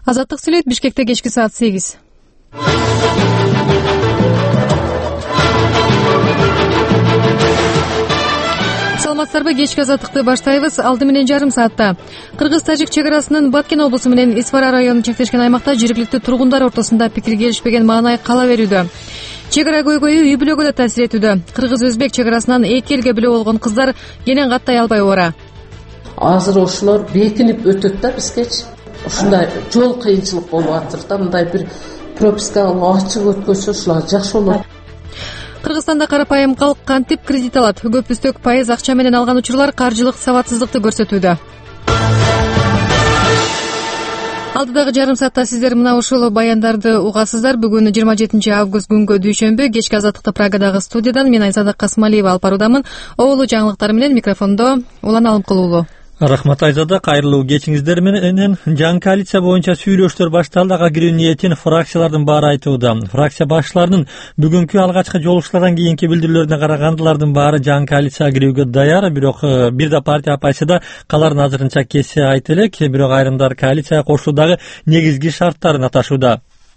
Азаттык сүйлөйт. Бишкекте кечки саат 8. Саламатсыздарбы? Кечки азаттыкты баштайбыз. Алды менен жарым саатта кыргыз-тажик чек арасынын Баткен облусу менен Исфара районун чектешкен аймакта жергиликтүү тургундар ортосунда пикир келишпеген маанай кала берүүдө. Чек ара көйгөйү үй бүлөгө да таасир этүүдө. Кыргыз-өзбек чек арасынан 2 элге бүлө болгон кыздар кенен каттай албай ора. Азыр ошолор бекинип өтөт да бизгечи. Ушундай жол кыйынчылык болуп атыр да, мындай бир прописка алып ачык өткөсө ушулар жакшы болот. Кыргызстанда карапайым калк кантип кредит алат? Көпүстөк пайыз акча менен алган учурлар каржылык сабатсыздыкты көрсөтүүдө. Алдыдагы жарым саатта сиздер мына ушул баяндарды угасыздар. Бүгүн 27 август күнгө дүйшөмбү. Кечки азаттыкты Прагадагы студиядан мен Айзада Касмалиева алып баруудамын. Оолу жаңылыктар менен микрофондо Улан Алымкулуулу. Рахмат Айзада, кайрылуу кечиңиздер менен. Жаңы коалиция боюнча сүйлөштөр башталды. Ага кирүү ниетин фракциялардын баары айтууда. Фракция башчыларынын бүгүнкү алгачкы жолугушуулардан кийинки билдирүүлөрүнө карагандылардын баары жаңы коалицияга кирүүгө даяр. Бирок бир да партия апайсыда каларын азырынча кесе айта элек. Бирок айрымдар коалицияга кошулуудагы негизги шарттарын аташууда.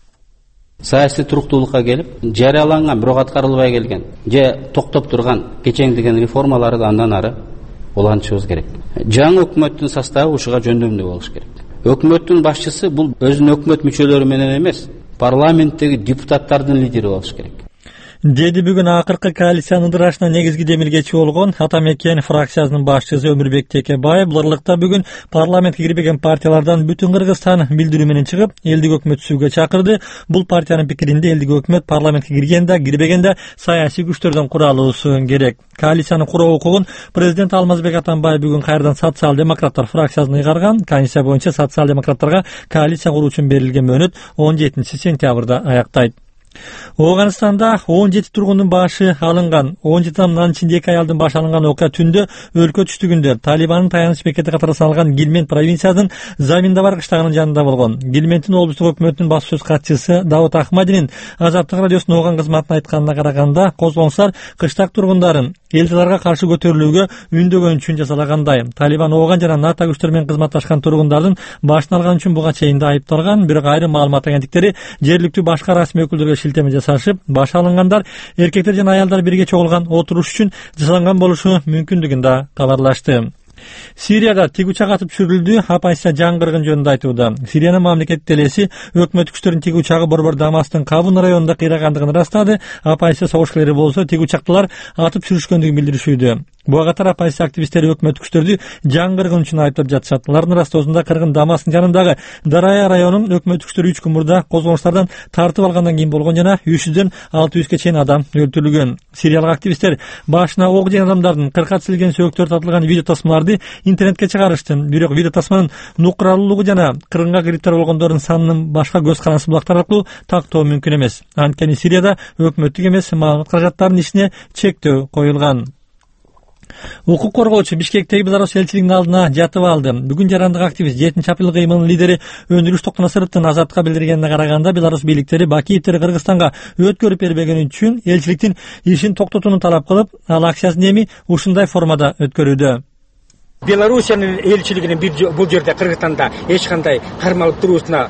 Саясий туруктуулукка келип, жарыяланган бирок аткарылбай келген же токтоп турган кечеңдеген реформаларды андан ары улантышыбыз керек. Жаңы өкмөттүн составы ушуга жөндөмдүү болуш керек. Өкмөттүн башчысы бул өзүнүн өкмөт мүчөлөрү менен эмес, парламенттеги депутаттардын лидери болуш керек. Деди бүгүн акыркы коалициянын ыдырашына негизги демилгечи болгон Атамекен фракциясынын башчысы Өмүрбек Текебаев буларлыкта бүгүн парламентке кирбеген партиялардан бүтүн Кыргызстан билдирүү менен чыгып, элдик өкмөт түзүүгө чакырды. Бул партиянын пикиринде элдик өкмөт парламентке киргенде, кирбегенде саясий күчтөрдөн куралуусу керек. Коалицияны куруу укугун президент Алмазбек Атамбаев бүгүн кайрадан социал-демократтар фракциясын ыйгарган. Комиссия боюнча социал-демократтарга коалиция куруу үчүн берилген мөөнөт 17 сентябрда аяктайт. Оганстанда 17 тургундун башы алынган. 17 адамдын ичинде 2 аялдын башы алынган окуя түндө өлкө түштүгүндө Талибандын таяныч бекети катары саналган Гилмент провинциясынын Заминдабар кыштагынын жанында болгон. Гилменттин облустук өкмөтүнүн баш сөз катчысы Давут Ахмадинин Азаттык радиосунун Оган кызматына айтканына караганда, козголоңчулар кыштак тургундарын элчиларга каршы көтөрүлүүгө үндөгөн үчүн жасалагандай. Талибан Оган жана НАТО күчтөрү менен кызматташкан тургундардын башын алган үчүн буга чейин да айыпталган. Бирок айрым маалымат агенттиктери жергиликтүү башка расмий өкүлдөргө шилтеме жасашып, баш алынгандар эркектер жана аялдар бирге чогулган отуруш үчүн жасалган болушу мүмкүндүгүн да кабарлашты. Сирияда тик учак атып түшүрүлдү. Апайса жаңгыргын жөнүндө айтууда. Сириянын мамлекеттик телеси өкмөт күчтөрүнүн тик учагы борбор Дамастын Кабун районунда кыйрагандыгын ырастады. Апайса согуш ээлери болсо тик учактылар атып түшүрүшкөндүгүн билдиришүүдө. Буга катар апайса активисттери өкмөт күчтөрдү жаңгыргын үчүн айыптап жатышат. Алардын ырастоосунда кыргын Дамастын жанындагы Дарая районунун өкмөт күчтөрү 3 күн мурда козголоңчулардан тартып алгандан кийин болгон жана 300дөн 600ге чейин адам өлтүрүлгөн. Сириялык активисттер башына ок жеген адамдардын кыркатсылген сөөгдөр тартылган видео тасмаларды интернетке чыгарышты. Бирок видео тасманын нукралуулугу жана кыргынга кириптер болгондордун санынын башка көз карансы булактар аркылуу тактоо мүмкүн эмес. Анткени Сирияда өкмөттүк эмес маалымат каражаттарынын ишине чектөө коюлган. Укук коргоочу Бишкектеги Беларусь элчилигинин алдына жатып алды. Бүгүн жарандык активист 7 апрел кыймылынын лидери Өндүрүш Токтонасыровдун Азаттыкка билдиргенине караганда, Беларусь бийликтери Бакиевдерди Кыргызстанга өткөрүп бербегени үчүн элчиликтин ишин токтотууну талап кылып, ал акциясын эми ушундай формада өткөрүүдө. Белоруссиянын элчилигинин бул жерде Кыргызстанда эч кандай кармалып туруусуна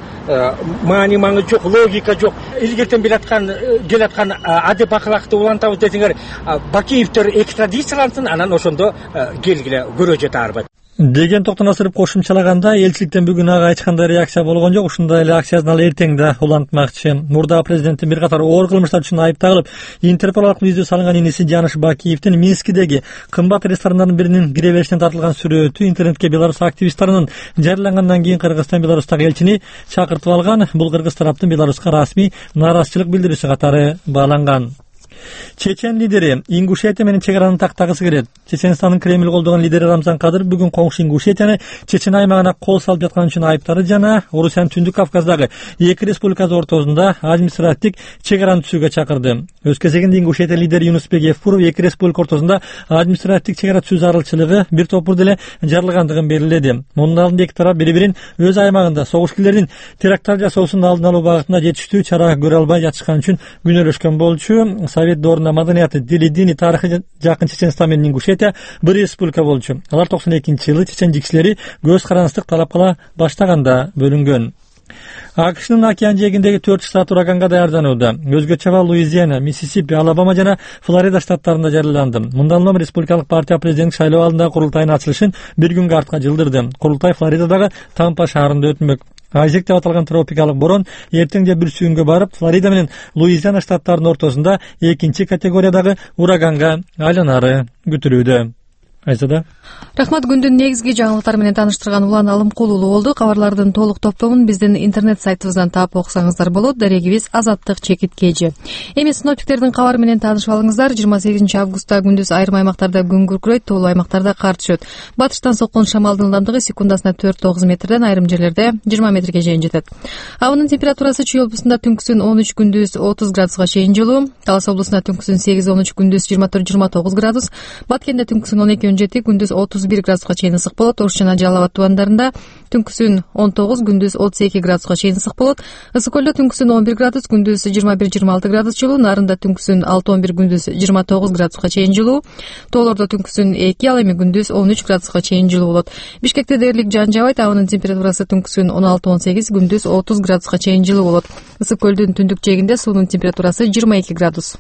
маани жок, логика жок. Илгертен келаткан адеп акылакты улантабыз десеңер, Бакиевдер экстрадициялансын, анан ошондо келгиле көрө жатарбыз деген Токтонасыров кошумчалаганда, элчиликтен бүгүн ага эч кандай реакция болгон жок. Ушундай эле акциясын ал эртең да улантмакчы. Мурда президенттин бир катар оор кылмыштар үчүн айыпталып, Интерпол аркылуу издөө салынган иниси Жаныш Бакиевдин Минскидеги кымбат ресторандардын биринин кире беришинен тартылган сүрөтү интернетке Беларусь активисттарынын жарыялангандан кийин Кыргызстан Беларустагы элчини чакыртып алган. Бул кыргыз тараптын Беларуска расмий нааразычылык билдирүүсү катары бааланган. Чечен лидери Ингушетия менен чек араны тактагысы келет. Чеченстандын Кремль колдогон лидери Рамзан Кадыров бүгүн коңшу Ингушетияны Чечен аймагына кол салып жаткан үчүн айыптады жана Орусиянын Түндүк Кавказдагы эки республикасы ортосунда административдик чек араны түзүүгө чакырды. Өз кезегинде Ингушетия лидери Юнусбек Евпуров эки республика ортосунда административдик чек ара түзүү зарылчылыгы бир топурда эле жарылгандыгын белгиледи. Мунун алдында эки тарап бири-бирин өз аймагында согушкерлердин теракттар жасоосун алдын алуу багытында жетиштүү чара көрө албай жатышкан үчүн күнөөлөшкөн болчу. Совет доорунда маданияты, дили, дини, тарыхы жакын Чеченстан менен Ингушетия бир республика болчу. Алар 92-жылы чечен жикчилери көз карандык талап кыла баштаганда бөлүнгөн. АКШнын океан жээгиндеги 4 штат ураганга даярданууда. Өзгө чаба Луизиана, Миссисипи, Алабама жана Флорида штаттарында жарыяланды. Мындан улам Республикалык партия президенттик шайлоо алдындагы курултайдын ачылышын бир күнгө артка жылдырды. Курултай Флоридадагы Тампа шаарында өтмөк. Айзек деп аталган тропикалык борон эртең же бүрсүүнгө барып, Флорида менен Луизиана штаттарынын ортосунда экинчи категориядагы ураганга айланары күтүлүүдө. Айзада. Рахмат, күндүн негизги жаңылыктары менен тааныштырган Улан Алымкул уулу болду. Кабарлардын толук топтомун биздин интернет сайтыбыздан таап окусаңыздар болот. Дарегибиз Азаттык чекиткежи. Эми синоптиктердин кабары менен таанышып алыңыздар. 28 августта күндүз айрым аймактарда күн күркүрөйт, тоолуу аймактарда кар түшөт. Батыштан соккон шамалдын ылдамдыгы секундасына 4-9 метрден, айрым жерлерде 20 метрге чейин жетет. Абынын температурасы Чүй облусунда түнкүсүн 13, күндүз 30 градуска чейин жылуу. Талас облусунда түнкүсүн 8-13, күндүз 24-29 градус. Баткенде түнкүсүн 12-17, күндүз 31 градуска чейин ысык болот. Ош жана Жалал Абад тубандарында түнкүсүн 19, күндүз 32 градуска чейин ысык болот. Ысык көлдө түнкүсүн 11 градус, күндүз 21-26 градус жылуу. Нарында түнкүсүн 6-11, күндүз 29 градуска чейин жылуу. Тоолордо түнкүсүн 2, ал эми күндүз 13 градуска чейин жылуу болот. Бишкекте дээрлик жан жабайт, абынын температурасы түнкүсүн 16-18, күндүз 30 градуска чейин жылуу болот. Ысык көлдүн түндүк жээгинде суунун температурасы 22 градус.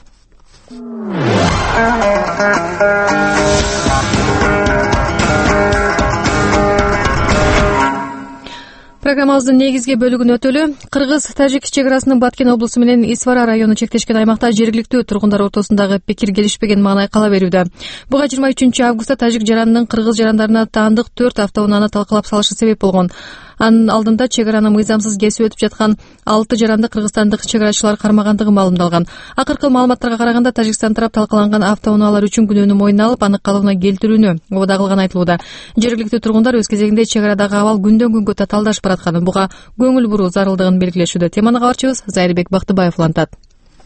Программабыздын негизги бөлүгүн өтөлү. Кыргыз-Тажик чек арасынын Баткен облусу менен Исвара району чектешкен аймакта жергиликтүү тургундар ортосундагы пикир келишпеген маанай кала берүүдө. Буга 23 августта тажик жаранынын кыргыз жарандарына таандык 4 автоунааны талкалап салышы себеп болгон. Анын алдында чек араны мыйзамсыз кесип өтүп жаткан 6 жаранды кыргызстандык чек арачылар кармагандыгы маалымдалган. Акыркы маалыматтарга караганда Тажикстан тарап талкаланган автоунаалар үчүн күнөөнү мойнуна алып, аны калыбына келтирүүнү убада кылганы айтылууда. Жергиликтүү тургундар өз кезегинде чек арадагы абал күндөн күнгө татаалдашып баратканын, буга көңүл буруу зарылдыгын белгилешүүдө. Теманы кабарчыбыз Зайырбек Бактыбаев улантат.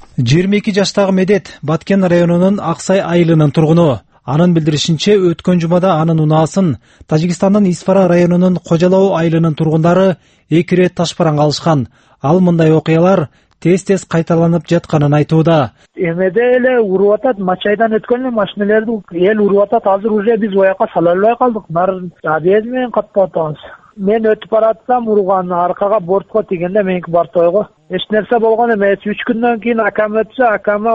22 жаштагы Медет Баткен районунун Аксай айылынын тургуну. Анын билдиришинче, өткөн жумада анын унаасын Тажикстандын Исфара районунун Кожалоо айылынын тургундары 2 рет ташпаранга алышкан. Ал мындай окуялар тез-тез кайталанып жатканын айтууда. Эмеде эле уруп атат, Мачайдан өткөн машиналерди эл уруп атат. Азыр уже биз ояка сала албай калдык. Абез менен каттап атабыз. Мен өтүп баратсам урган, аркага бортко тийгенде меники бортойго. Эч нерсе болгон эмес. 3 күндөн кийин акам өтсө,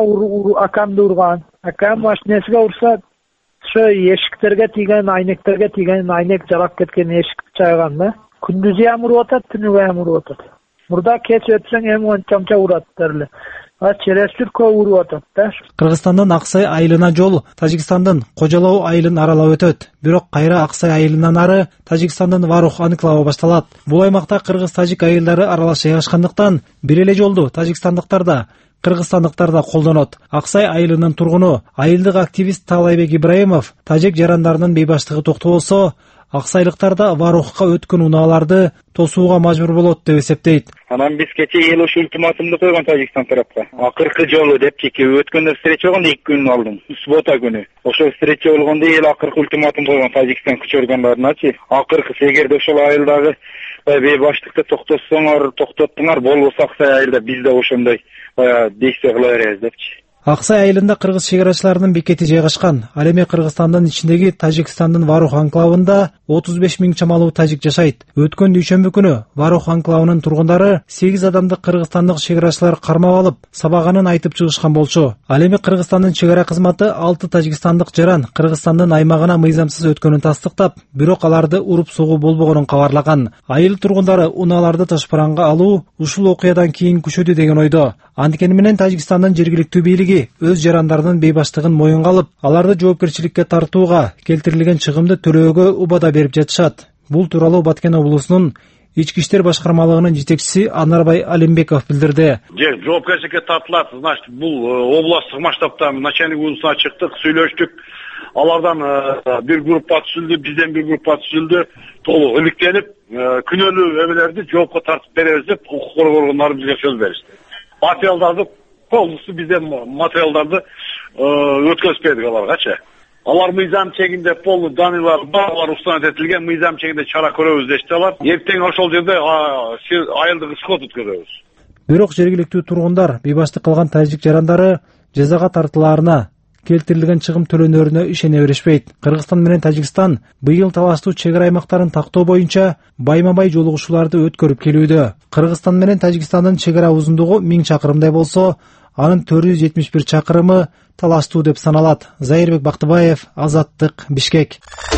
акамды урган. Акам машинесине урса, ошо эшиктерге тийген, айнектерге тийген, айнек жарак кеткен эшикти чайган да. Күндүзү ham уруп атат, түнүгү ham уруп атат. Мурда кеч өтсөң эми ончамча урат дерле. Чересчур көп уруп атат да. Кыргызстандын Аксай айылына жол Тажикстандын Кожалоо айылын аралап өтөт. Бирок кайра Аксай айылынан ары Тажикстандын Варух анклавы башталат. Бул аймакта кыргыз-тажик айылдары аралаш жайгашкандыктан бир эле жолду тажикстандыктар да, кыргызстандыктар да колдонот. Аксай айылынын тургуну, айылдык активист Таалайбек Ибраимов тажик жарандарынын бейбаштыгы токтобосо, аксайлыктар да Варухка өткөн унааларды тосууга мажбур болот деп эсептейт. Анан биз кече эл ошо ультиматумду койгон Тажикстан тарапка. Акыркы жолу деп чеке өткөндө встреча болгондо 2 күн алдым. Суббота күнү. Ошо встреча болгондо эл акыркы ультиматум койгон Тажикстан күч органдарыначы. Акыркысы эгерде ошол айылдагы бейбаштыкты токтотсоңор, токтоттуңар, болбосо Аксай айылда биз да ошондой действие кыла беребиз депчи. Аксай айылында кыргыз чек-арачыларынын бекети жайгашкан. Ал эми Кыргызстандын ичиндеги Тажикстандын Варух анклавында 35 миң чамалуу тажик жашайт. Өткөн дүйшөмбү күнү Варух анклавынын тургундары 8 адамды кыргызстандык чек-арачылар кармап алып, сабаганын айтып чыгышкан болчу. Ал эми Кыргызстандын чек-ара кызматы 6 тажикстандык жаран Кыргызстандын аймагына мыйзамсыз өткөнүн тастыктап, бирок аларды уруп согуу болбогонун кабарлаган. Айыл тургундары унааларды ташпаранга алуу ушул окуядан кийин күчөдү деген ойдо. Антикени менен Тажикстандын жергиликтүү бийлиги өз жарандарынын бейбаштыгын моюнга алып, аларды жоопкерчиликке тартууга, келтирилген чыгымды төлөөгө убада берип жатышат. Бул тууралуу Баткен облусунун Ички иштер башкармалыгынын жетекчиси Анарбай Алимбеков билдирди. Жоопкерчиликке тартылат, значит, бул областтык масштабта начальник уюлуна чыктык, сүйлөштүк. Алардан бир группа түзүлдү, бизден бир группа түзүлдү. Толук иликтенип, күнөөлүү эмелерди жоопко тартып беребиз деп укук коргоо органдары бизге сөз беришти. Материалдарды полностью бизден материалдарды өткөзүп бердик аларгачы. Алар мыйзам чегинде полный даныйлар барлар установ этилген, мыйзам чегинде чара көрөбүз дешти алар. Эртең ошол жерде айылдык исход өткөрөбүз. Бирок жергиликтүү тургундар бейбаштык кылган тажик жарандары жазага тартылаарына келтирилген чыгым төлөнөрүнө ишене беришпейт. Кыргызстан менен Тажикстан быйыл талаштуу чек ара аймактарын тактоо боюнча байма-бай жолугушууларды өткөрүп келүүдө. Кыргызстан менен Тажикстандын чек ара узундугу 1000 чакырымдай болсо, анын 471 чакырымы талаштуу деп саналат. Зайырбек Бактыбаев, Азаттык, Бишкек.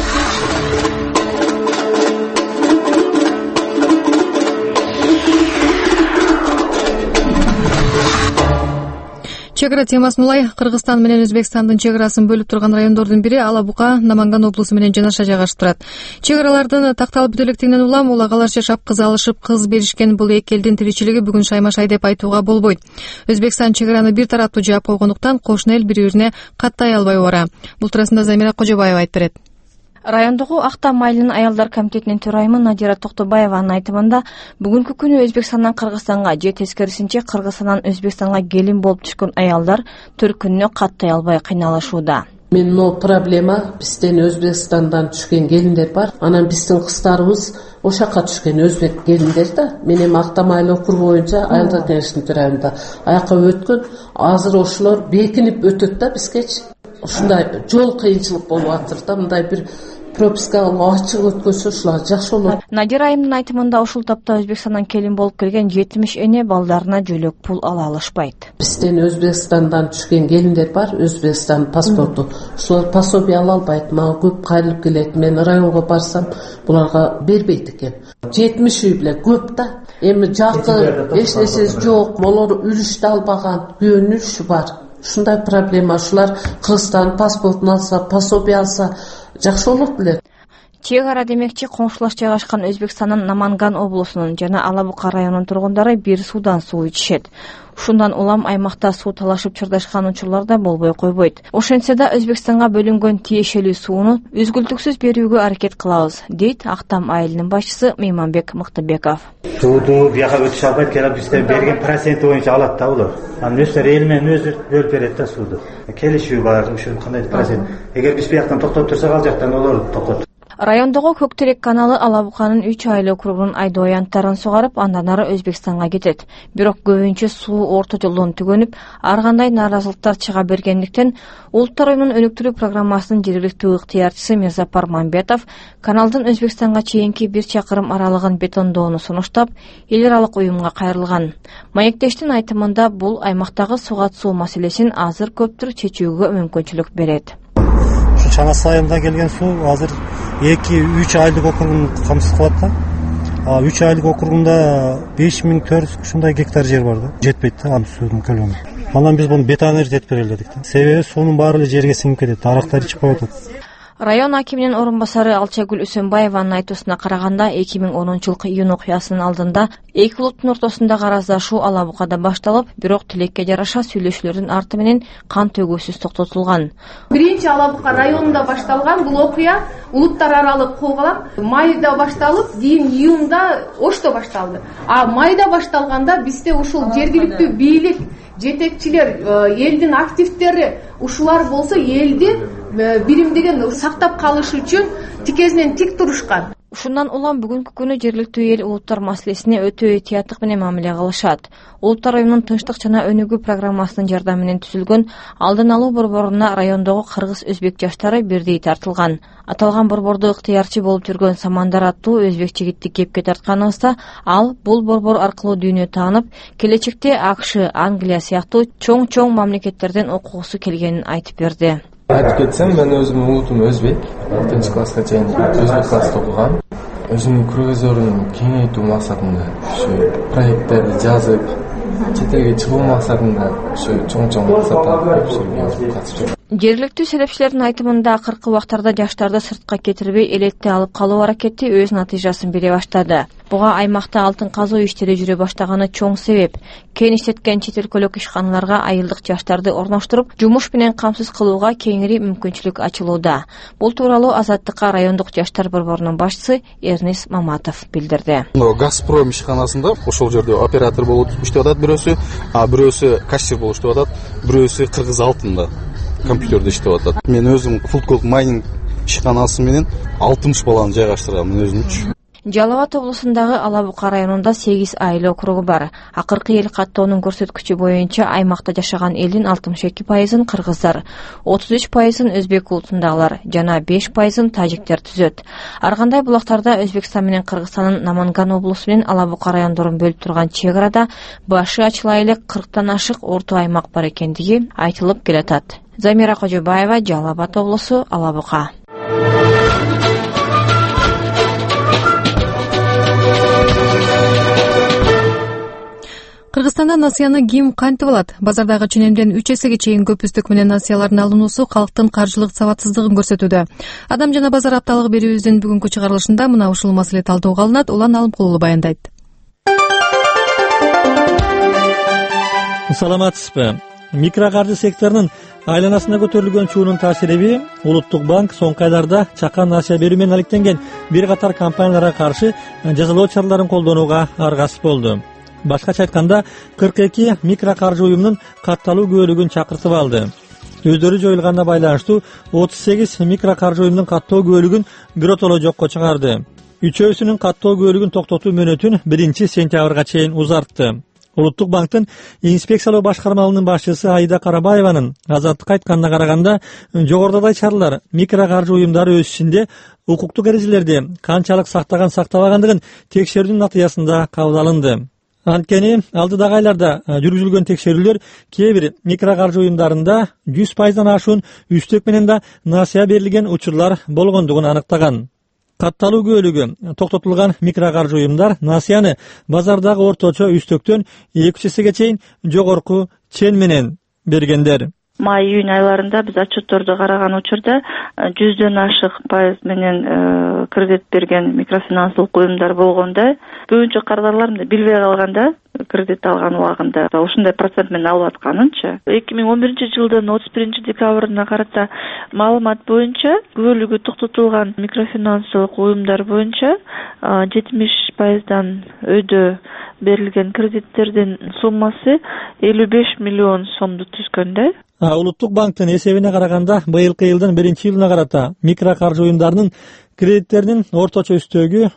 Чек ара темасын улай Кыргызстан менен Өзбекстандын чек арасын бөлүп турган райондордун бири Ала Бука, Наманган облусу менен жанаша жайгашып турат. Чек аралардын такталып бүтө электигинен улам ула галар жашап кыз алышып, кыз беришкен бул эки элдин тиричилиги бүгүн шайма-шай деп айтууга болбойт. Өзбекстан чек араны бир тараптуу жаап койгондуктан кошуна эл бири-бирине каттай албай бара. Бул туурасында Замира Кожобаева айтып берет. Райондогу Актам айылынын аялдар комитетинин төрайымы Надира Токтобаеванын айтымында бүгүнкү күнү Өзбекстандан Кыргызстанга же тескерисинче Кыргызстандан Өзбекстанга келин болуп түшкөн аялдар төркүнүнө каттай албай кыйналышууда. Мен проблема бизден Өзбекстандан түшкөн келиндер бар. Анан биздин кыздарыбыз ошакка түшкөн өзбек келиндер да. Мен эми Актам айыл округу боюнча аялдар кеңешинин төрайымында аяка өткөн. Азыр ошолор бекинип өтөт да бизгечи. Ушундай жол кыйынчылык болуп атыр да, мындай бир прописка ачык өткөсө ушулар жакшы болот. Надира айымдын айтымында ушул тапта Өзбекстандан келин болуп келген 70 эне балдарына жөлөк пул ала алышпайт. Бизден Өзбекстандан түшкөн келиндер бар, Өзбекстан паспорту. Ушулар пособие ала албайт. Мага көп кайрылып келет. Мен районго барсам, буларга бербейт экен. 70 үй биле көп да. Эми жакын эч нерсеси жок, молор үлүштү албаган, күйөнүшү бар. Ушундай проблема. Ушулар Кыргызстан паспортун алса, пособие алса жакшы болот беле. Чек ара демекчи коңшулаш жайгашкан Өзбекстандын Наманган облусунун жана Ала Бука районунун тургундары бир суудан суу ичишет. Ушундан улам аймакта суу талашып чырдашкан учурлар да болбой койбойт. Ошентсе да Өзбекстанга бөлүнгөн тиешелүү сууну үзгүлтүксүз берүүгө аракет кылабыз, дейт Актам айылынын башчысы Мейманбек Мыктыбеков. Сууду бияка өтүшө албайт, келип бизде берген проценти боюнча алат да улар. Анан өздөрү эл менен өзү бөлүп берет да сууду. Келишүү бар, ушул кандай процент. Эгер биз бияктан токтоп турсак, ал жактан олар токтот. Райондогу Көктерек каналы Ала Буканын 3 айыл округунун айдоо аянттарын сугарып, андан ары Өзбекстанга кетет. Бирок көбүнчө суу орто жолдон түгөнүп, ар кандай нааразылыктар чыга бергендиктен Улуттар оюнунун өнүктүрүү программасынын жергиликтүү ыктыярчысы Мирзапар Мамбетов каналдын Өзбекстанга чейинки 1 чакырым аралыгын бетондоону сунуштап, эл аралык уюмга кайрылган. Маектештин айтымында бул аймактагы сууга суу маселесин азыр көптүр чечүүгө мүмкүнчүлүк берет. Чана сайында келген суу азыр 2-3 айлык округун камсыз кылат да. 3 айлык округунда 5400 ушундай гектар жер бар да. Жетпейт да анын суунун көлөмү. Анан биз муну бетонер этип берели дедик да. Себеби суунун баары эле жерге сиңип кетет, арактар ичип коюп атат. Район акиминин орун басары Алчагүл Үсөнбаеванын айтуусуна караганда 2010-жылкы июнь окуясынын алдында эки улуттун ортосундагы араздашуу Ала Букада башталып, бирок тилекке жараша сүйлөшүүлөрдүн арты менен кан төгүүсүз токтотулган. Биринчи Ала Бука районунда башталган бул окуя улуттар аралык колголап майда башталып, кийин июнда Ошто башталды. Майда башталганда бизде ушул жергиликтүү бийлик, жетекчилер, элдин активдери ушулар болсо элди биримдигин сактап калыш үчүн тикезинен тик турушкан. Ушундан улам бүгүнкү күнү жергиликтүү эл улуттар маселесине өтө этияттык менен мамиле кылышат. Улуттар оюнунун тынчтык жана өнүгүү программасынын жардамы менен түзүлгөн алдын алуу борборуна райондогу кыргыз-өзбек жаштары бирдей тартылган. Аталган борбордо ыктыярчы болуп жүргөн Самандар аттуу өзбек жигитти кепке тартканыбызда, ал бул борбор аркылуу дүйнө таанып, келечекте АКШ, Англия сыяктуу чоң мамлекеттерден окугусу келгенин айтып берди. Айтып кетсем, мен өзүмдүн улутум өзбек. 6-класска чейин өзбек класста окугам. Өзүмдүн кругозорун кеңейтүү максатында ушу проекттерди жазып, чет элге чыгуу максатында ушу чоң максаттарга катышып жүрөм. Жергиликтүү селепчилердин айтымында акыркы убактарда жаштарды сыртка кетирбей элетте алып калуу аракети өз натыйжасын бере баштады. Буга аймакта алтын казуу иштери жүрө баштаганы чоң себеп. Кен иштеткен чет өлкөлүк ишканаларга айылдык жаштарды орноштуруп, жумуш менен камсыз кылууга кеңири мүмкүнчүлүк ачылууда. Бул тууралуу Азаттыкка райондук жаштар борборунун башчысы Эрнис Маматов билдирди. Газпром ишканасында ошол жерде оператор болуп иштеп атат бирөөсү кассир болуп иштеп атат, бирөөсү Кыргыз алтында компьютерде иштеп атат. Мен өзүм Фулкол майнинг ишканасы менен 60 баланы жайгаштыргам мен өзүмчү. Жалал Абад облусундагы Ала Бука районунда 8 айыл округу бар. Акыркы эл каттоонун көрсөткүчү боюнча аймакта жашаган элдин 62%ын кыргыздар, 33%ын өзбек улутундагылар жана 5%ын тажиктер түзөт. Ар кандай булактарда Өзбекстан менен Кыргызстандын Наманган облусу менен Ала Бука райондорун бөлүп турган чек арада башы ачыла элек 40тан ашык орто аймак бар экендиги айтылып келатат. Замира Кожобаева, Жалал Абад облусу, Ала Бука. Кыргызстанда насыяны ким кантип алат? Базардагы ченемден 3 эсеге чейин көп үстүк менен насыялардын алынуусу калктын каржылык сабатсыздыгын көрсөтүүдө. Адам жана базар апталык берүүбүздүн бүгүнкү чыгарылышында мына ушул маселе талдоого алынат. Улан Алымкулуу баяндайт. Саламатсызбы? Микрокаржы секторунун айланасына көтөрүлгөн чуунун таасириби Улуттук банк соңку айларда чакан насыя берүү менен алектенген бир катар компанияларга каршы жазалоо чараларын колдонууга аргасыз болду. Башкача айтканда 42 микрокаржы уюмунун катталуу күбөлүгүн чакыртып алды. Өздөрү жоюлганына байланыштуу 38 микрокаржы уюмунун каттоо күбөлүгүн биротоло жокко чыгарды. Үчөөсүнүн каттоо күбөлүгүн токтотуу мөөнөтүн 1-сентябрга чейин узартты. Улуттук банктын инспекциялоо башкармалыгынын башчысы Айда Карабаеванын Азаттыкка айтканына караганда, жогорудагы чаралар микрокаржы уюмдары өз ичинде укуктук эрежелерди канчалык сактаган-сактабагандыгын текшерүүнүн натыйжасында кабыл алынды. Анткени алдыдагы айларда жүргүзүлгөн текшерүүлөр кээ бир микрокаржы уюмдарында 100%дан ашуун үстөк менен да насыя берилген учурлар болгондугун аныктаган. Катталуу күбөлүгү токтотулган микрокаржы уюмдар насыяны базардагы орточо үстөктөн 2 эсеге чейин жогорку чен менен бергендер. Май-июнь айларында биз отчетторду караган учурда 100дөн ашык пайыз менен кредит берген микрофинансылык уюмдар болгондо, көбүнчө кардарлар билбей калганда кредит алган убагында ушундай процент менен алып атканынчы. 2011-жылдын 31 декабрына карата маалымат боюнча күбөлүгү токтотулган микрофинансылык уюмдар боюнча 70%дан өйдө берилген кредиттердин суммасы 55 миллион сомду түзгөндө. Улуттук банктын эсебине караганда быйылкы жылдын 1-июлуна карата микрокаржы уюмдарынын кредиттеринин орточо үстөгү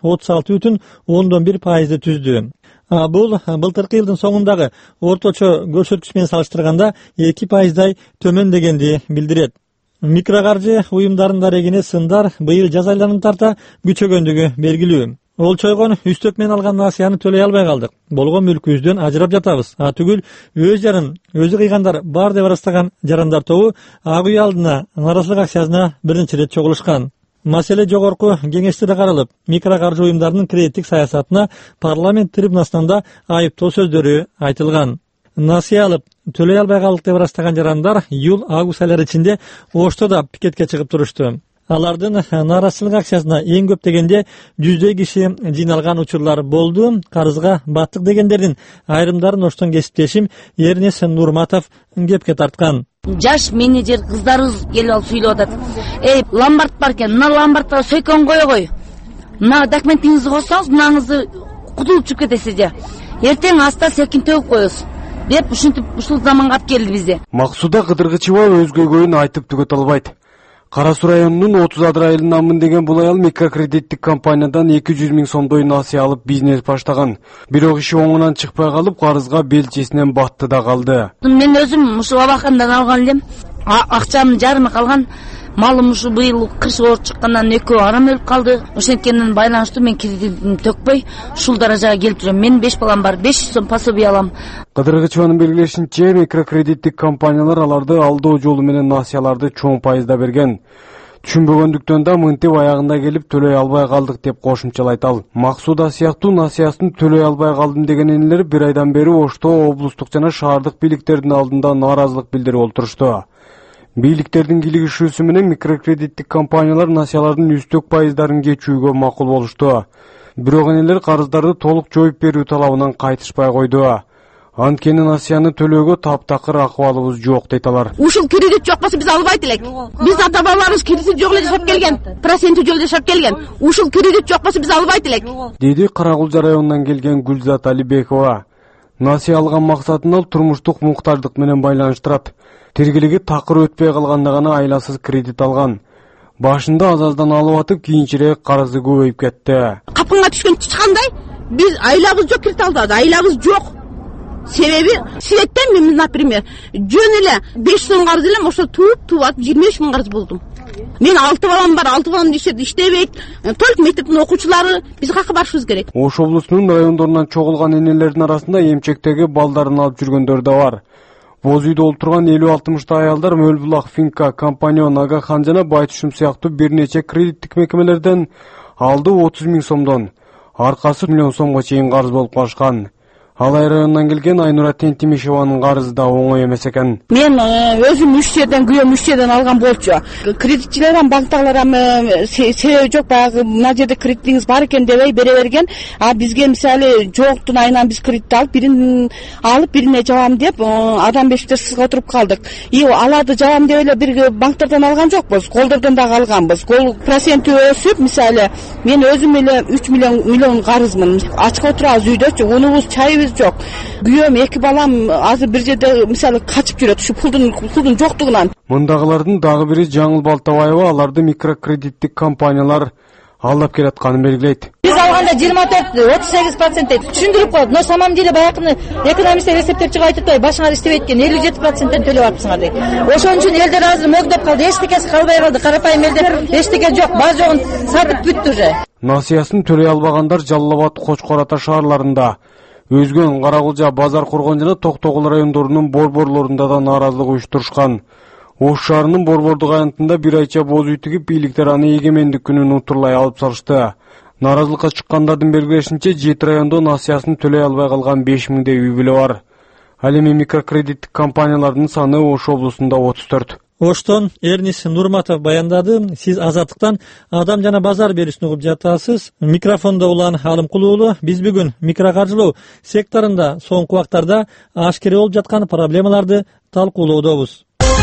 36,1%ды түздү. Бул былтыркы жылдын соңундагы орточо көрсөткүч менен салыштырганда 2%дай төмөн дегенди билдирет. Микрокаржы уюмдарында регине сындар быйыл жаз айларына тарта күчөгөндүгү белгилүү. Олчойгон үстөк менен алган насыяны төлөй албай калдык. Болгон мүлкүбүздөн ажырап жатабыз. Түгүл өз жарын өзү кыйгандар бар деп ырастаган жарандар тобу ак үй алдына нааразылык акциясына биринчи ирет чогулушкан. Маселе жогорку кеңеште да каралып, микрокаржы уюмдарынын кредиттик саясатына парламент трибунасынан да айыптоо сөздөрү айтылган. Насыя алып төлөй албай калдык деп ырастаган жарандар июль-август айлары ичинде Ошто да пикетке чыгып турушту. Алардын нааразычылык акциясына эң көп дегенде 100дөй киши жыйналган учурлар болду. Карызга баттык дегендердин айрымдарын Оштон кесиптешим Эрнес Нурматов кепке тарткан. Жаш менеджер кыздарыбыз келип алып сүйлөп атат. Ломбард бар экен, мына ломбардга сөйкөн койгой. Мына документиңизди койсоңуз, мынаңызды кутулуп чыгып кетесиз же. Эртең аста секин төгүп коесуз деп ушинтип ушул заманга алып келди бизди. Максуда Кыдыргычева өзгөгөйүн айтып түгөтө албайт. Кара Суу районунун 30 Адыр айылынын намын деген бул аял микрокредиттик компаниядан 200 000 сомдой насыя алып бизнес баштаган. Бирок иши оңунан чыкпай калып, карызга белчесинен батты да калды. Мен өзүм ушул абакандан алган элем. Акчамдын жарымы калган. Малым ушу быйыл кыш оор чыккандан экөө анам өлүп калды. Ошенткенен байланыштуу мен кредитимди төкпөй ушул даражага келип жүрөм. Мен 5 балам бар, 500 сом пособие алам. Кыдыргычеванын белгилешинче, микрокредиттик компаниялар аларды алдоо жолу менен насыяларды чоң пайызда берген. Түшүнбөгөндүктөн да мынтип аягында келип төлөй албай калдык деп кошумчалайт ал. Максуда сыяктуу насыясын төлөй албай калдым деген энелер бир айдан бери Ошто облустук жана шаардык бийликтердин алдында нааразылык билдирип отурушту. Бийликтердин кийлигишүүсү менен микрокредиттик компаниялар насыялардын үстөк пайыздарын кечүүгө макул болушту. Бирок энелер карыздарды толук жоюп берүү талабынан кайтышпай койду. Анткени насыяны төлөөгө таптакыр акыбалыбыз жок дейт алар. Ушул кредит жок болсо биз албайт элек. Биз ата бабаларыбыз кредит жок эле жашап келген, проценти жок эле жашап келген. Ушул кредит жок болсо биз албайт элек. Деди Каракулжа районунан келген Гүлзат Алибекова. Насыя алган максатын ал турмуштук муктаждык менен байланыштырат. Тергелиги такыр өтпөй калганда гана айласыз кредит алган. Башында аз-аздан алып атып, кийинчерээк карызы көбөйүп кетти. Капканга түшкөн чычкандай биз айлабыз жок, кирет алдыда айлабыз жок. Себеби светтен мен, например, жөн эле 5 сом карыз элем, ошо туп атып 23 миң карыз болдум. Мен 6 балам бар, 6 балам иштебейт. Только мектептин окуучулары биз кака барышыбыз керек. Ош облусунун райондорунан чогулган энелердин арасында эмчектеги балдарын алып жүргөндөр да бар. Боз үйдө олтурган 50-60 аялдар Мөлбулак, Финка, Компанион, Агахан жана Байтушум сыяктуу бир нече кредиттик мекемелерден алды 30 миң сомдон. Аркасы миллион сомго чейин карыз болуп калышкан. Алай районунан келген Айнура Тентимишеванын карызы да оңой эмес экен. Мен өзүм 3 жерден, күйөөм 3 жерден алган болчу. Кредитчилер банктагылар себеби жок, баягы мына жерде кредитиңиз бар экен дебей бере берген. А бизге мисалы жоктун айынан биз кредит алып, бирин алып, бирине жабам деп, адам бешиктер сызга отуруп калдык. И аларды жабам деп эле бир банктардан алган жокпуз, колдордон дагы алганбыз. Кол проценти өсүп, мисалы мен өзүм эле 3 миллион карызмын. Ачык отурабыз үйдөчү, унубуз, чайыбыз жок. Күйөөм 2 балам азыр бир жерде мисалы качып жүрөт, ушу пулдун жоктугунан. Мындагылардын дагы бири Жаңыл Балтабаева аларды микрокредиттик компаниялар алдап келатканын белгилейт. Биз алганда 24-38% түшүндүрүп коет. Но самом деле баягы экономисттер эсептеп чыгып айтат, башыңар иштебейт экен, 57%-тен төлөп атпсыңар дейт. Ошон үчүн элдер азыр мөгдөп калды, эчтекеси калбай калды. Карапайым элдер эчтеке жок, бар жогун сатып бүттү уже. Насыясын төлөй албагандар Жалал Абад, Кочкор Ата шаарларында, Өзгөн, Каракулжа, Базар Коргон жана Токтогул райондорунун борборлорунда да нааразылык уюштурушкан. Ош шаарынын борбордук аянтында бир айча боз үй тигип, бийликтер аны эгемендик күнүн утурлай алып салышты. Нааразылыкка чыккандардын белгилешинче 7 райондо насыясын төлөй албай калган 5000дей үй бүлө бар. Ал эми микрокредиттик компаниялардын саны Ош облусунда 34. Оштон Эрнис Нурматов баяндады. Сиз Азаттыктан Адам жана базар берүүсүн угуп жатасыз. Микрофондо Улан Алымкулуулу. Биз бүгүн микрокаржылоо секторунда соңку убактарда ашкере болуп жаткан проблемаларды талкуулоодобуз.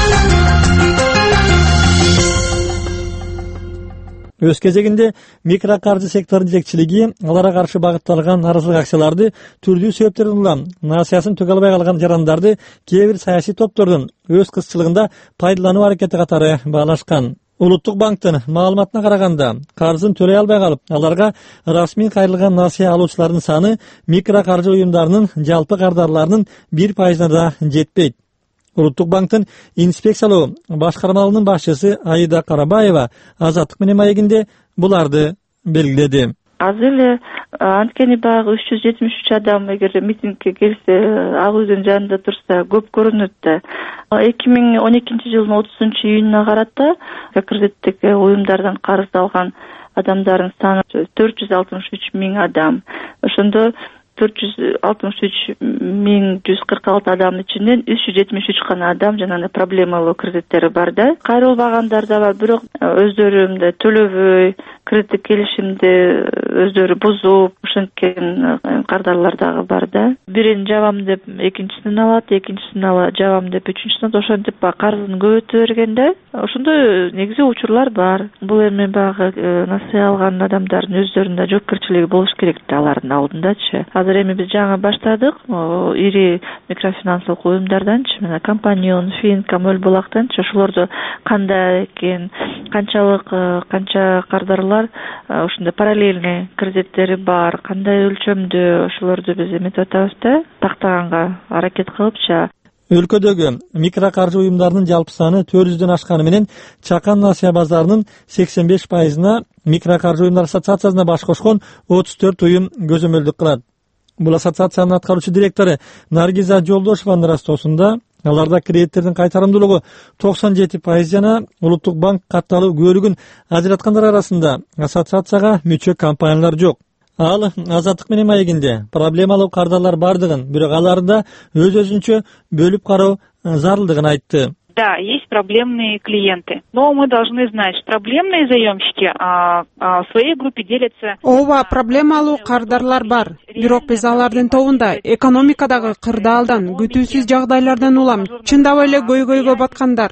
Өз кезегинде микрокаржы секторунун жетекчилиги аларга каршы багытталган нааразылык акцияларды түрдүү себептерден улам насыясын төкө албай калган жарандарды кээ бир саясий топтордун өз кызчылыгында пайдалануу аракети катары баалашкан. Улуттук банктын маалыматына караганда, карызын төлөй албай калып, аларга расмий кайрылган насыя алуучулардын саны микрокаржы уюмдарынын жалпы кардарларынын 1%-на да жетпейт. Улуттук банктын инспекциялоо башкармалыгынын башчысы Аида Карабаева Азаттык менен маегинде буларды белгиледи. Азыр эле анткени баягы 373 адам эгер митингге келсе, ак үйдүн жанында турса көп көрүнөт да. 2012-жылдын 30-июнуна карата кредиттик уюмдардан карыз алган адамдардын саны 463 миң адам. Ошондо 463.146 адамдын ичинен 373 гана адам жанагы проблемалуу кредиттери бар да. Кайрылбагандар да бар, бирок өздөрү мындай төлөбөй, кредиттик келишимди өздөрү бузуп, ошенткен кардарлар дагы бар да. Бирин жабам деп экинчисин алат, экинчисин жабам деп үчүнчүсүн алат, ошентип карызын көбөйтө берген да. Ошондой негизи учурлар бар. Бул эми баягы насыя алган адамдардын өздөрүнүн жоопкерчилиги болуш керек да, алардын алдындачы. Азыр эми биз жаңы баштадык, ири микрофинансылык уюмдарданчы, мына Компанион, Финка, Мөлбулактанчы, ошолордо кандай экен, канча кардарлар ушундай параллельный кредиттери бар, кандай өлчөмдө, ошолорду биз эметип атабыз да, тактаганга аракет кылыпчы. Өлкөдөгү микрокаржы уюмдарынын жалпы саны 400дөн ашканы менен Чакан насыя базарынын 85%-на микрокаржы уюмдар ассоциациясына баш кошкон 34 уюм көзөмөлдүк кылат. Бул ассоциациянын аткаруучу директору Наргиза Жолдошеванын растоосунда аларда кредиттердин кайтарымдуулугу 97% жана Улуттук банк катталуу көөлүгүн ажыраткандар арасында ассоциацияга мүчө компаниялар жок. Ал Азаттык менен маегинде проблемалуу кардарлар бардыгын, бирок аларды өз-өзүнчө бөлүп кароо зарылдыгын айтты. Да, есть проблемные клиенты, но мы должны знать, что проблемные заемщики в своей группе делятся. Ооба, проблемалуу кардарлар бар, бирок биз алардын тобунда экономикадагы кырдаалдан, күтүүсүз жагдайлардан улам чындап эле көйгөйгө баткандар,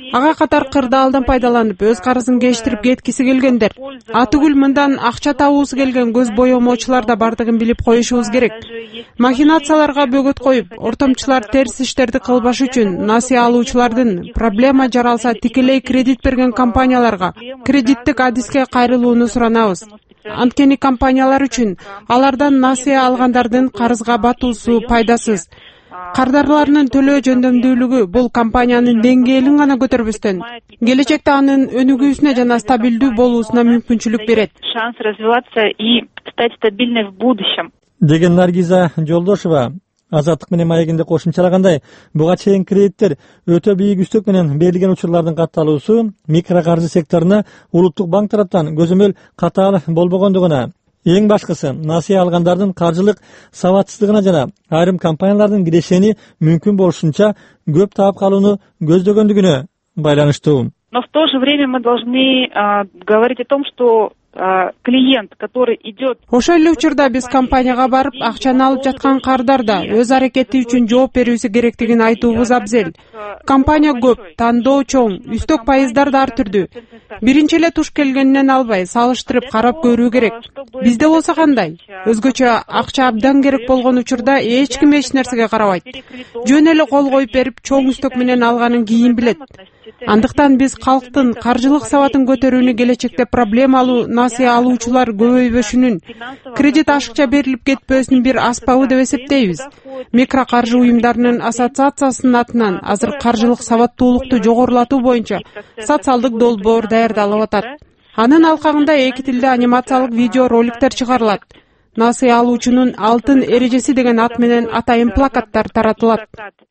ага катар кырдаалдан пайдаланып өз карызын кештирип кеткиси келгендер, атүгүл мындан акча табуусу келген көз боемоочулар да бардыгын билип коюшубуз керек. Махинацияларга бөгөт коюп, ортомчулар терс иштерди кылбаш үчүн насыя алуучулардын проблема жаралса тикелей кредит берген компанияларга кредиттик адиске кайрылууну суранабыз. Анткени компаниялар үчүн алардан насыя алгандардын карызга батуусу пайдасыз. Кардарларынын төлөө жөндөмдүүлүгү бул компаниянын деңгээлин гана көтөрбөстөн, келечекте анын өнүгүүсүнө жана стабилдүү болуусуна мүмкүнчүлүк берет. Шанс развиваться и стать стабильной в будущем. Деген Наргиза Жолдошева Азаттык менен маегинде кошумчалагандай, буга чейин кредиттер өтө бийик үстөк менен берилген учурлардын катталуусу микрокаржы секторуна улуттук банк тараптан көзөмөл катаал болбогондугуна, эң башкысы насыя алгандардын каржылык сабатсыздыгына жана айрым компаниялардын кирешени мүмкүн болушунча көп таап калууну көздөгөндүгүнө байланыштуу. Но в то же время мы должны говорить о том, что клиент, который идет... Ошол эле учурда биз компанияга барып, акчаны алып жаткан кардар да өз аракети үчүн жооп берүүсү керектигин айтуубуз абзел. Компания көп, тандоо чоң, үстөк пайыздар да ар түрдүү. Биринчи эле туш келгенинен албай, салыштырып карап көрүү керек. Бизде болсо кандай? Өзгөчө акча абдан керек болгон учурда эч ким эч нерсеге карабайт. Жөн эле кол коюп берип, чоң үстөк менен алганын кийин билет. Андыктан биз калктын каржылык сабатын көтөрүүнү келечекте проблемалуу насыя алуучулар көбөйбөшүнүн, кредит ашыкча берилип кетпөөсүнүн бир аспабы деп эсептейбиз. Микрокаржы уюмдарынын ассоциациясынын атынан азыр каржылык сабаттуулукту жогорулатуу боюнча социалдык долбоор даярдалып атат. Анын алкагында эки тилде анимациялык видео роликтер чыгарылат. Насыя алуучунун алтын эрежеси деген ат менен атайын плакаттар таратылат.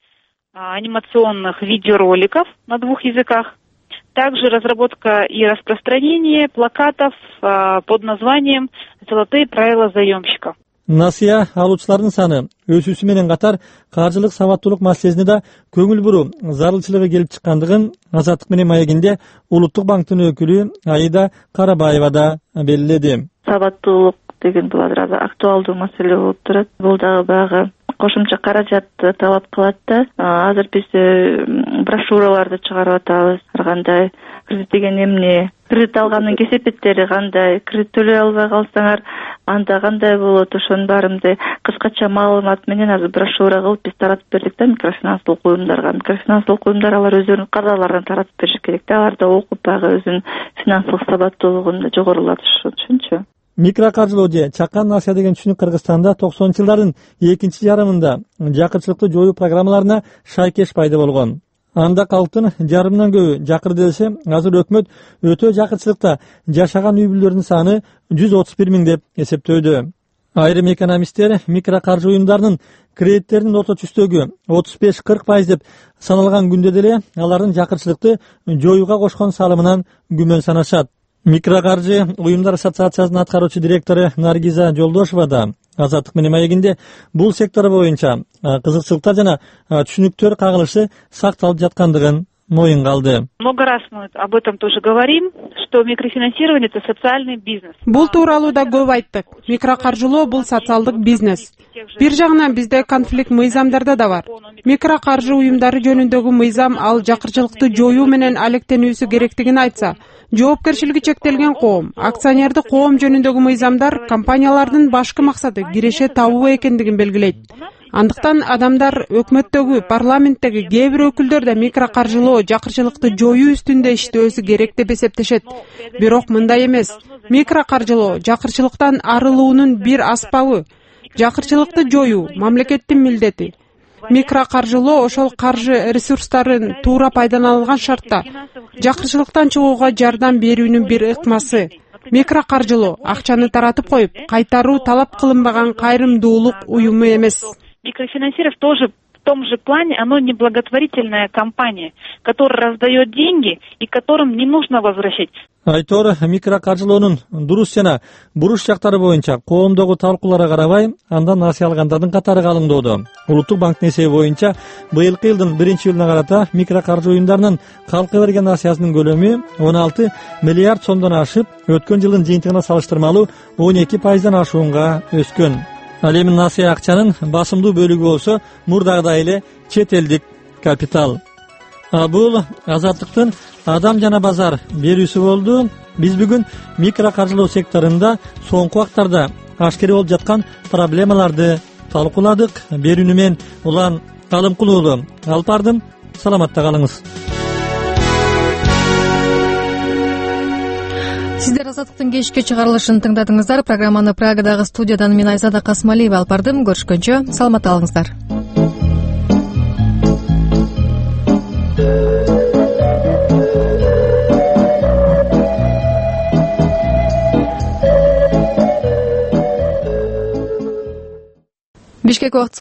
Анимационных видеороликов на 2 языках, также разработка и распространение плакатов под названием «Золотые правила заемщика». Насыя алуучулардын саны өсүүсү менен катар каржылык сабаттуулук маселесине да көңүл буруу зарылчылыгы келип чыккандыгын Азаттык менен маегинде Улуттук банктын өкүлү Аида Карабаева да белгиледи. Сабаттуулук деген бул азыр актуалдуу маселе болуп турат. Бул дагы баягы кошумча каражат талап кылат да. Азыр биз брошюраларды чыгарып атабыз. Ар кандай кредит деген эмне, кредит алгандын кесепеттери кандай, кредит төлөй албай калсаңар анда кандай болот, ошонун баарындай кыскача маалымат менен азыр брошюра кылып биз таратып бердик да микрофинансылык уюмдарга. Микрофинансылык уюмдар алар өздөрүнүн кардарларын таратып бериш керек да. Алар да окуп баягы өзүнүн финансылык сабаттуулугун да жогорулатыш үчүнчү. Микрокаржылоо же чакан насыя деген түшүнүк Кыргызстанда 90-жылдардын экинчи жарымында жакырчылыкты жоюу программаларына шайкеш пайда болгон. Анда калктын жарымынан көбү жакыр делсе, азыр өкмөт өтө жакырчылыкта жашаган үй бүлөлөрдүн саны 131 миң деп эсептөөдө. Айрым экономисттер микрокаржы уюмдарынын кредиттердин орто түстөгү 35-40% деп саналган күндө деле алардын жакырчылыкты жоюуга кошкон салымынан күмөн санашат. Микрокаржы уюмдар ассоциациясынын аткаруучу директору Наргиза Жолдошева да Азаттык менен маегинде бул сектор боюнча кызыкчылыктар жана түшүнүктөр кагылышы сакталып жаткандыгын моюнга алды. Много раз мы об этом тоже говорим, что микрофинансирование — это социальный бизнес. Бул тууралуу да көп айттык. Микрокаржылоо бул социалдык бизнес. Бир жагынан бизде конфликт мыйзамдарда да бар. Микрокаржы уюмдары жөнүндөгү мыйзам ал жакырчылыкты жоюу менен алектенүүсү керектигин айтса, жоопкерчилиги чектелген коом, акционердик коом жөнүндөгү мыйзамдар компаниялардын башкы максаты киреше табуу экендигин белгилейт. Андыктан адамдар өкмөттөгү, парламенттеги кээ бир өкүлдөр да микрокаржылоо, жакырчылыкты жоюу үстүндө иштөөсү керек деп эсептешет. Бирок мындай эмес. Микрокаржылоо жакырчылыктан арылуунун бир аспабы. Жакырчылыкты жоюу мамлекеттин милдети. Микрокаржылоо ошол каржы ресурстарын туура пайдаланылган шартта жакырчылыктан чыгууга жардам берүүнүн бир ыкмасы. Микрокаржылоо акчаны таратып коюп, кайтаруу талап кылынбаган кайрымдуулук уюму эмес. Микрофинансирование тоже в том же плане, оно не благотворительная компания, которая раздает деньги и которым не нужно возвращать. Айтор микрокаржылоонун дуруш жана буруш жактары боюнча коомдогу талкууларга карабай, андан насыя алгандардын катары калыңдоодо. Улуттук банктын эсеби боюнча быйылкы жылдын 1-июлуна карата микрокаржы уюмдарынын калкка берген насыясынын көлөмү 16 миллиард сомдон ашып, өткөн жылдын жыйынтыгына салыштырмалуу 12%дан ашуунга өскөн. Ал эми насыя акчанын басымдуу бөлүгү болсо мурдагыдай эле чет элдик капитал. Бул Азаттыктын Адам жана базар берүүсү болду. Биз бүгүн микро каржылоо секторунда соңку убактарда ашкер болуп жаткан проблемаларды талкууладык. Берүүнү мен Улан Калымкул уулу алып бардым. Саламатта калыңыз. Сиздер Азаттыктын кечки чыгарылышын тыңдадыңыздар. Программаны Прагадагы студиядан мен Айзада Касмалиева алып бардым. Көрүшкөнчө саламатта калыңыздар. Бишкек убакыт